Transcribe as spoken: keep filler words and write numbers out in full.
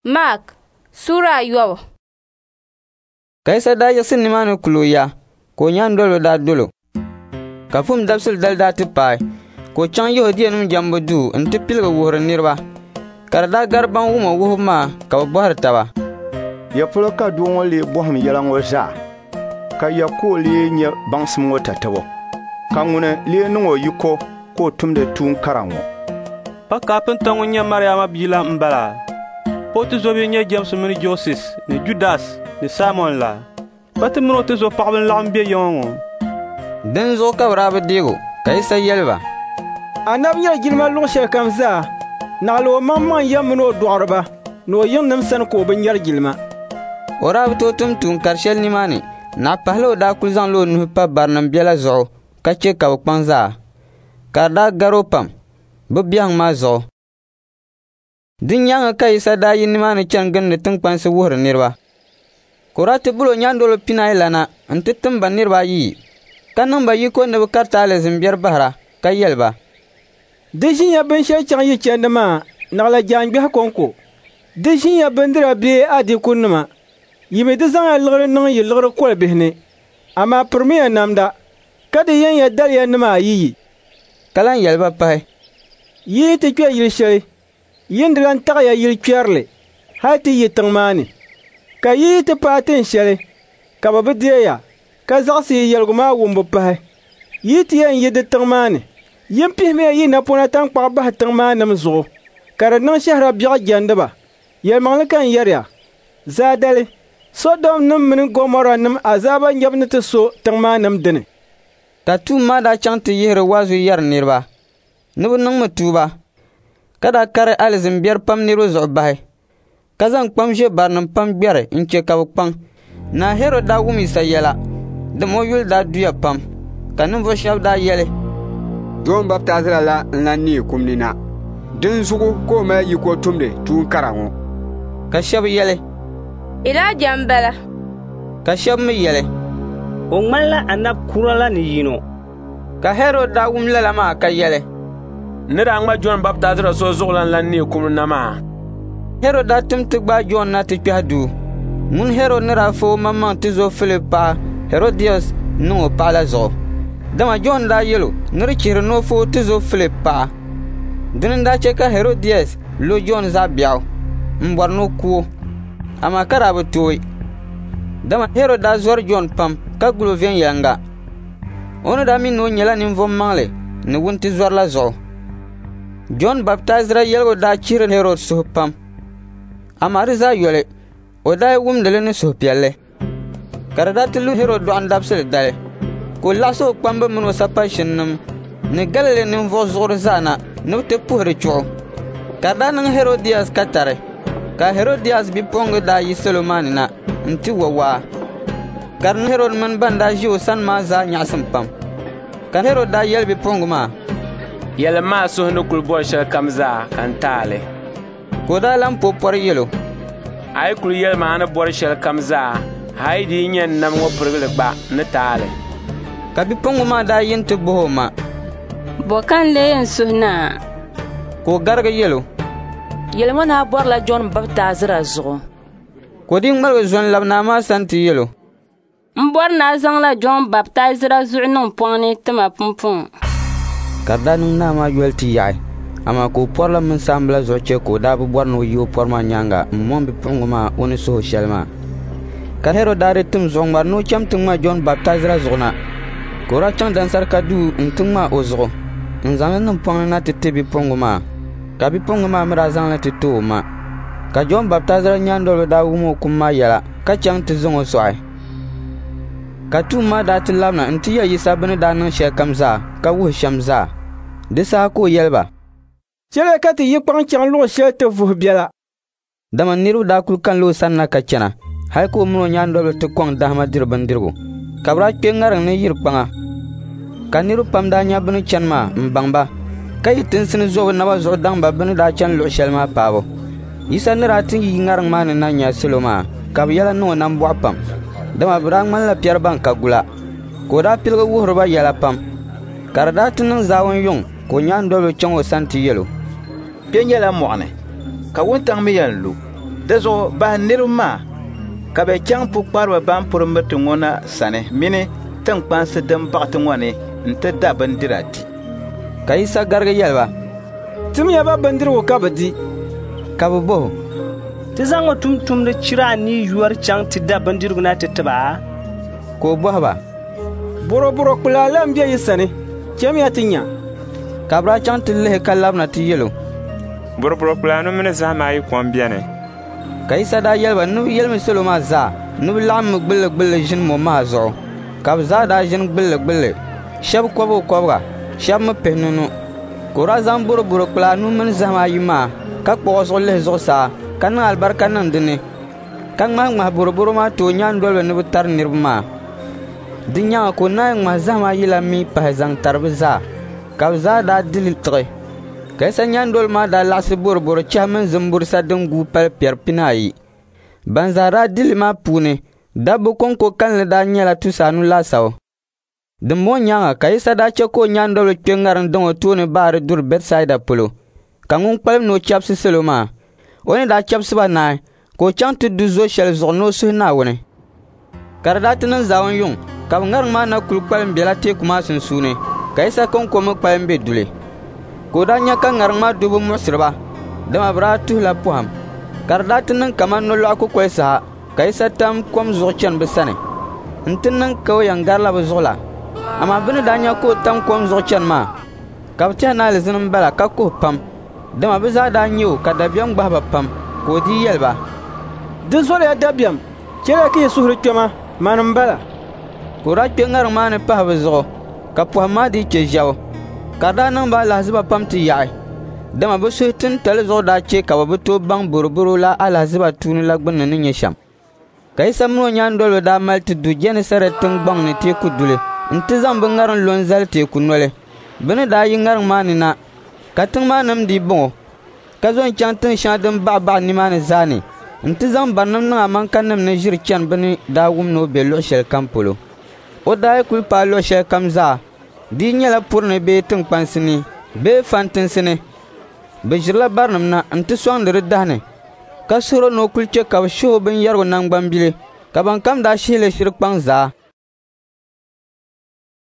Mark Sura yobo. Kaisa da yasin ni manu kuluya ko nyandolo da dolo. Ka fum dabsul dal da tipai ko chan yodiya num jambo du nti pilga wuhur nirba. Karda garban wuma wuhuma ka bohar tawa. Ya fulo ka duwo le boham yalango za. Ka ya ko le nya bangsum wota tawo. Ka ngune le nungo yuko ko tumde tun karango. Pa kapin tango nya Mariama bila mbala. Poti zobi nya James mini Joseph ni Judas ni Simon la. Pati mino te zo paɣaba laɣim be yongo. Den zo ka brabe digo kaisa yelba. Anab nya gilma lu she kam za. Naglo mamman yamno doorba. No yin nam san ko ban yar gilma. Ora to tum tun karshel ni mani. Na pahlo da kulzan lo nu pa barnam bela zo. Ka che ka kwanza. Karda garopam. Bu biang ma zo. Din yang kaisa da yin ni mani chan gan ne tung pan se wuhur nirba. Kurate bulo nyandolo pina ilana antitum banirba yi. Kanum ba yi ko ne bukarta le zimbiar bahra kayelba. Dishin ya ben shay chang yi chendama nagla jangbi ha konko. Dishin ya bendira be adi kunuma. Yime de zanga lgre nang yi lgre ko behne. Ama premier namda. Kada yan ya dal ya nima yi. Kalan yelba pai. Yi te kwe yil shay. Yindran ta ya yil kwerle. Hati yi tangmani. Ka yi te patin shay. Ka babidiya. Ka zaksi yelguma wumbu pai. Yi te yan yi de tangmani. Yin pihme yi na pona tang pa bah tang ma nam zo. Kara nang shahra biya jandaba. Yel manglakan yarya. Zadale. Sodom nam min Gomora nam azaba nyabna te so tang ma nam dene. Ta tu ma da chang te yihre wazu yar nirba. Nubu nang matuba. Kada kare alizim biar pam niru zo bahe. Kazang pam je barnam pam biare inche kabuk pang. Na hero da wumi sa yela. Demo yul da duya pam. Kanum vo shab da yele. John baptazira la nani kumnina. Din sugu ko ma yiko tumde tun karango. Ka shab yele. Ila jambala. Ka shab mi yele. O ngalla anab kurala ni yino. Ka hero da wum la ma ka yele. Nira ngma John baptazira so zoglan la ni kumnina ma. Hero da tum tugba John na te kwadu. Mun hero nira fo mamman tizo Philippa Herodias no pala zo. Dama John da yelo nir chiri no fo tizo Philippa. Dinin da cheka Herodias lo John za biao. Mbor no kuo. Ama karabu toy. Dama hero da zor John pam ka gulo vien yanga. Ono da min no nyela nim vom mangle ni wunti zor la zo. John baptizera yelgo da chiri Herod so pam. Ama riza yole o da wum dele ni so pialle. Karada tilu Herod do andapsel dale. Ko laso kwamba mun wasapa shinnum ni galile nin vo zor zana no te puhre cho kada nan Herodias katare ka Herodias bi pongo da yi Solomon na nti wawa kan Herod man banda jiu san ma za nyasam pam kan Herod da yel bi pongo ma yel ma so no kul bo shal kamza kan tale ko da lam popor yelo ay kul yel ma na bor shal kamza haydi nyen nam ngo purgle ba na tale kabi pongo ma da yinti bohoma Bokan le yen suhna. Ko garga yelo. Yelma na bor la John baptazira zo. Ko din mal zon labna ma santi yelo. Mbor na zang la John baptazira zo non poni tama pumpum. Kada nun na ma yelti yai. Ama ko porla mun sambla zo che ko da bu borno yo porma nyanga mon bi pongo ma oni so shelma. Ka hero dare tum zong mar no cham tum ma John baptazira zo na. Ko ra chang dan sar kadu ntum ma ozo. Nzanga num pong na tete bi pongo ma. Ka bi pongo ma mra zang la tete ma. Ka John baptizera nyando da wumo kuma yala. Ka chang te zongo soai. Ka tu ma da ti labna nti ya yisa bene da nan she kamza. Ka wu shamza. Disa ko yelba. Chere ka ti yi pang chang lo she te vu biela. Dama niru da kul kan lo sanna ka chana. Hay ko mo nyando te kwang da ma dir bandirgo. Kabra ke ngarang ne yir panga. Kaniru pam da nya bini chanma mbangba kay tinsin zo na ba zo dang ba bini da chan lo shelma pabo isa nira tin yi ngarang man na nya siloma kab yala no nam bo pam dama brang man la pier ban kagula ko da pilgo wuhro ba yala pam karda tin zawon yung ko nyan do lo chango santi yelo pe nyala moane ka wontang me yan lu Dezo bah nirma ka be chang pu kparba ban purmir ti ngona sane mini tan kpansi dan bakti ngone nta da bandirati. Ka Isa garga yelba. Tim ya ba bandirwo ka badi. Ka bu bo. Ti zango tum tum da chira ni yuwar chang ti da bandirgu na titaba. Ko bo ba. Boro boro kula lam biya yisane. Kem ya tinya. Kabra chang ti le kalab na ti yelo. Boro boro kula no mene zama yi kwam biane. Ka Isa da yelba nu yelmi solo ma za. Nu lam gbele gbele jin mo ma zo. Ka za da jin gbele gbele. Shab kwabo kwabga. Shab me penunu. Kora zan boro boro kula nu men zama yi ma. Ka kpo so le zo sa. Kan albarka nan dine. Kan ma ma boro boro ma to nyan dolbe ne butar nirma. Dinya ko na ma zama yi la mi pa zang tarbiza. Ka za da dilil tre. Ka sa nyan dol ma da la se boro boro chamen zumbur sa dungu pel per pinayi. Banzara dil ma pune. Dabu konko kan le da nyala tusanu la saw. De mo nyanga ka Isa da cheko nyan dol kengar ndongo tune bar dur bedside polo. Kangun palm no chapsi seloma. Oni da chapsi ba na ko chantu duzo shel zorno su na woni. Kardat nan zawon yung ka ngar ma na kulpal mbela te kuma sun sune. Ka Isa kon ko mo palm be dule. Ko da nya kan ngar ma dubu musriba. Dama bra tu la puam. Kardat nan kaman no lo ko ko sa. Ka Isa tam kom zo chan besane. Ntin nan ko yang garla be zola. Ama bini da nya ko tam kom zo chan ma. Ka ta na le zin bala ka ko pam. Dama bi za da nyo ka da biyan gbaba pam ko di yelba. Din so ya da biyan. Kira ki suhri kema manan bala. Ko ra ke ngar ma ne pa zo. Ka po ma di ke jaw. Ka da nan ba la ziba pam ti yai. Dama bi su tin tele zo da che ka ba to bang buruburu la ala ziba tunu la gbon ne nye sham. Ka Isa mo nyan dolo da mal ti du jene sare tin bang ne te ku dule. Nti zam bi ngar lon zal te ku nole. Bini da yi ngar ma ni na. Ka tin ma nam di bongo. Ka zon chang tin shan din ba ba ni ma ni zani. Nti zan ba nam na man kan nam ne jir chan bini da wum no be lo shel kampolo. O da kul pa lo shel kamza. Di nyala purne be tin pansini. Be fantin sine. Be jirla bar nam na nti swang de dane. Ka suro no kul che ka sho bin yargo nang bambile. Ka ban kam da shile shir pang za.